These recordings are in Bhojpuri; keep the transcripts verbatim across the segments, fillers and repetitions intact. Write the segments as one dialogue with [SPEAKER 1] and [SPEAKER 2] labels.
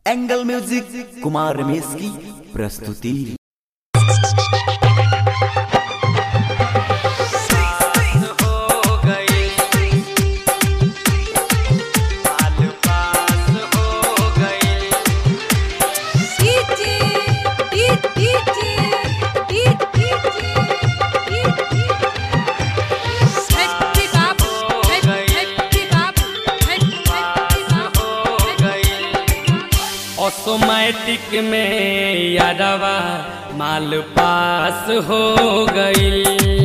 [SPEAKER 1] एंगल म्यूजिक कुमार रमेश की प्रस्तुति।
[SPEAKER 2] ऑटोमेटिक में यादवा माल पास हो गई,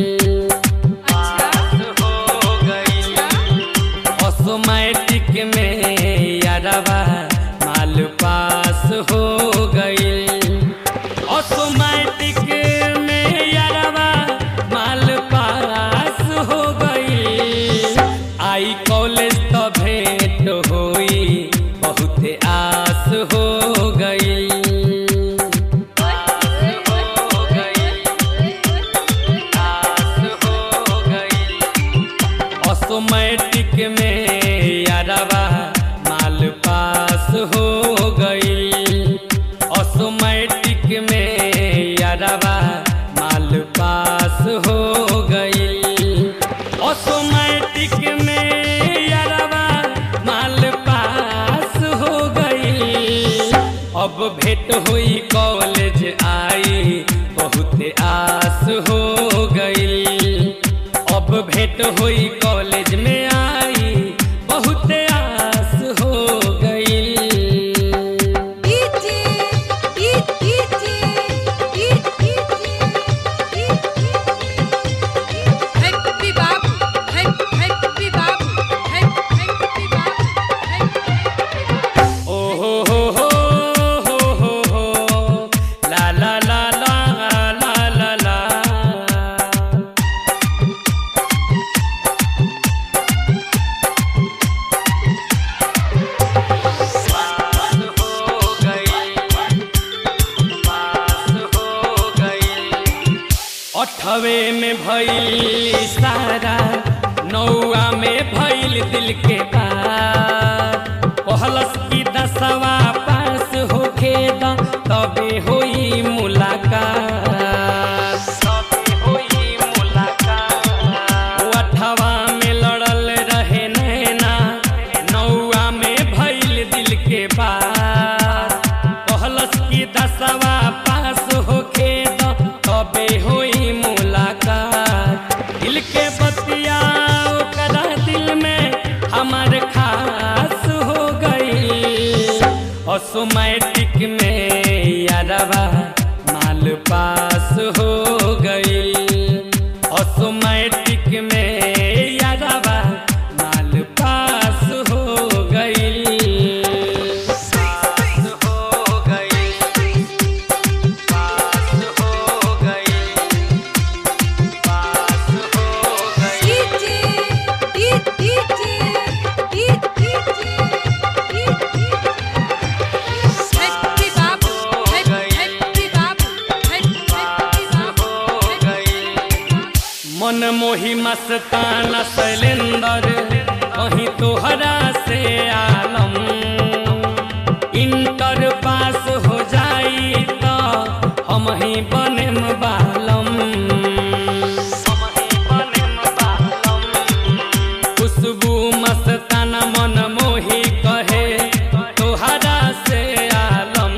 [SPEAKER 2] हो गई। ऑटोमेटिक में यादवा माल पास हो गई, ऑटोमेटिक में यादवा माल पास हो गई। आई कॉलेज तो भेंट होई बहुत आस हो गई, आस हो गई, आस हो गई। ऑटोमेटिक में यादवा माल पास हो गई, ऑटोमेटिक में यादवा माल पास हो गई, ऑटोमेटिक में यादवा माल पास हो गई। अब भेंट हुई कॉलेज आई बहुत आस हो गई, अब भेंट हुई कॉलेज में आई बहुत आस हो गई। अठवे में भइल सारा, नौवा में भइल दिल के बात, कहलस की दसवा पास होखे द तबे होई मुलाकात, तबे होई मुलाकात। अठवा में लड़ल रहे नैना, नौवा में भइल दिल के बात, कहलस की दसवा पास होखे द तबे होई मुलाकात। दिल के बतिया ओकरा दिल में हमार खास हो गई, ऑटोमेटिक में यादवा माल पास हो गई, ऑटोमेटिक में यादवा माल पास हो गई। मन मोही मस्ताना शैलेंदर कहीं तोहरा से आलम, इंटर पास हो जाई तो हम ही बनेम बालम, हम ही बनेम बालम। खुशबू मस्ताना मन मोही कहे तोहरा से आलम,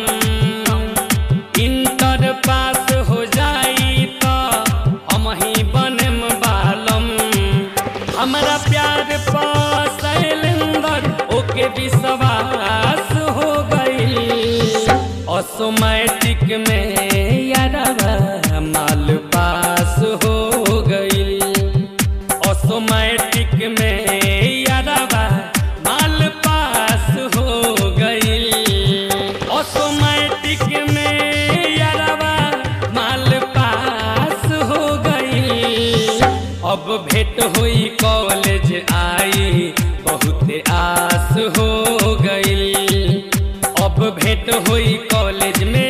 [SPEAKER 2] इंटर पास हो जाई तो हम ही बनेम बालम। हमारा प्यार पर शैलेंदर ओके विश्वास हो गई, ऑटोमेटिक में यादवा माल पास हो गई, ऑटोमेटिक में यादवा माल पास हो गई, ऑटोमेटिक में यादवा माल पास हो गई। अब भेंट हुई कॉलेज आई बहुत आस हो गई, अब भेंट हुई कॉलेज में